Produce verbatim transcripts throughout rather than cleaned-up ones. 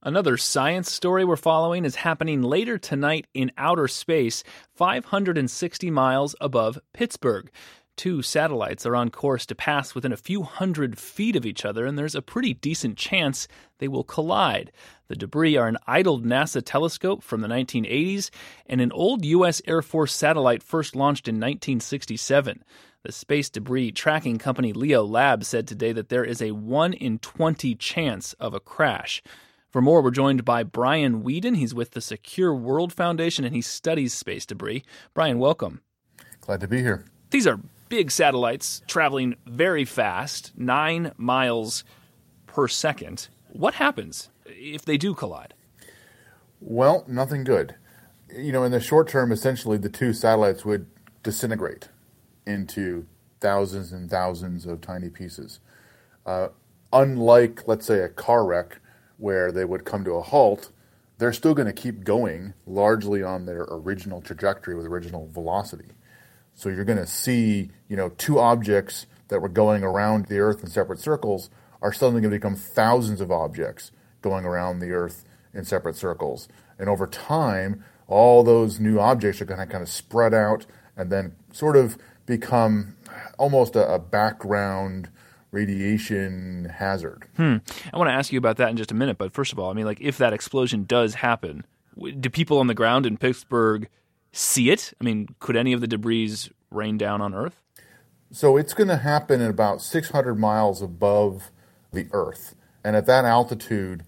Another science story we're following is happening later tonight in outer space, five hundred sixty miles above Pittsburgh. Two satellites are on course to pass within a few hundred feet of each other, and there's a pretty decent chance they will collide. The debris are an idled NASA telescope from the nineteen eighties and an old U S Air Force satellite first launched in nineteen sixty-seven. The space debris tracking company Leo Labs said today that there is a one in twenty chance of a crash. For more, we're joined by Brian Weeden. He's with the Secure World Foundation, and he studies space debris. Brian, welcome. Glad to be here. These are big satellites traveling very fast, nine miles per second. What happens if they do collide? Well, nothing good. You know, in the short term, essentially, the two satellites would disintegrate into thousands and thousands of tiny pieces. Uh, unlike, let's say, a car wreck where they would come to a halt, they're still going to keep going largely on their original trajectory with original velocity. So you're going to see, you know, two objects that were going around the Earth in separate circles are suddenly going to become thousands of objects going around the Earth in separate circles. And over time, all those new objects are going to kind of spread out and then sort of become almost a, a background radiation hazard. Hmm. I want to ask you about that in just a minute, but first of all, I mean, like, if that explosion does happen, do people on the ground in Pittsburgh see it? I mean, could any of the debris rain down on Earth? So it's going to happen at about six hundred miles above the Earth. And at that altitude,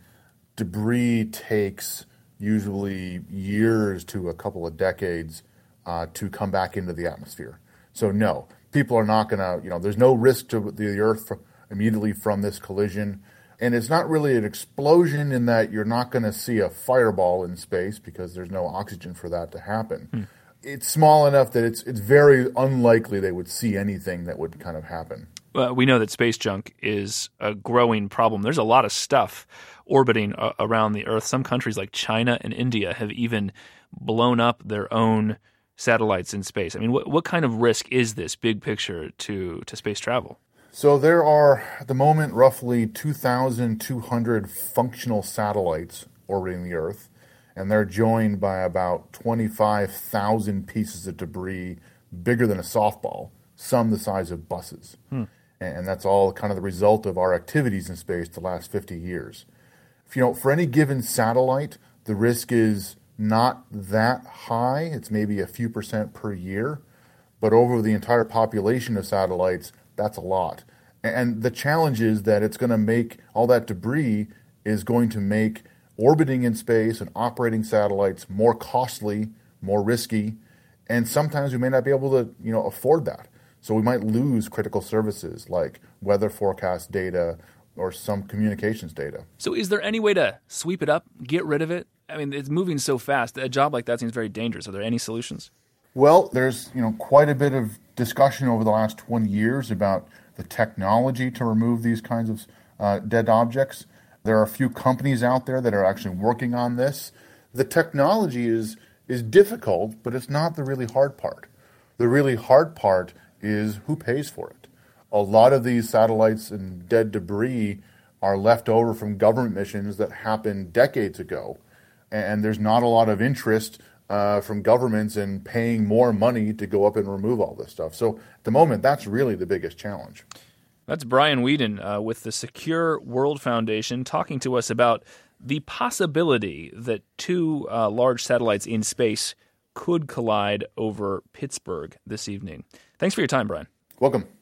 debris takes usually years to a couple of decades uh, to come back into the atmosphere. So no, people are not going to, you know, there's no risk to the Earth for, immediately from this collision. And it's not really an explosion in that you're not going to see a fireball in space because there's no oxygen for that to happen. Hmm. It's small enough that it's it's very unlikely they would see anything that would kind of happen. Well, we know that space junk is a growing problem. There's a lot of stuff orbiting uh, around the Earth. Some countries like China and India have even blown up their own satellites in space. I mean, what what kind of risk is this, big picture, to, to space travel? So there are, at the moment, roughly two thousand two hundred functional satellites orbiting the Earth, and they're joined by about twenty-five thousand pieces of debris bigger than a softball, some the size of buses. Hmm. And that's all kind of the result of our activities in space the last fifty years. If, you know, for any given satellite, the risk is not that high. It's maybe a few percent per year, but over the entire population of satellites, that's a lot. And the challenge is that it's going to make, all that debris is going to make orbiting in space and operating satellites more costly, more risky, and sometimes we may not be able to, you know, afford that. So we might lose critical services like weather forecast data or some communications data. So is there any way to sweep it up, get rid of it? I mean, it's moving so fast. A job like that seems very dangerous. Are there any solutions? Well, there's, you know, quite a bit of discussion over the last twenty years about the technology to remove these kinds of uh, dead objects. There are a few companies out there that are actually working on this. The technology is is difficult, but it's not the really hard part. The really hard part is who pays for it. A lot of these satellites and dead debris are left over from government missions that happened decades ago, and there's not a lot of interest Uh, from governments and paying more money to go up and remove all this stuff. So at the moment, that's really the biggest challenge. That's Brian Weeden uh, with the Secure World Foundation talking to us about the possibility that two uh, large satellites in space could collide over Pittsburgh this evening. Thanks for your time, Brian. Welcome.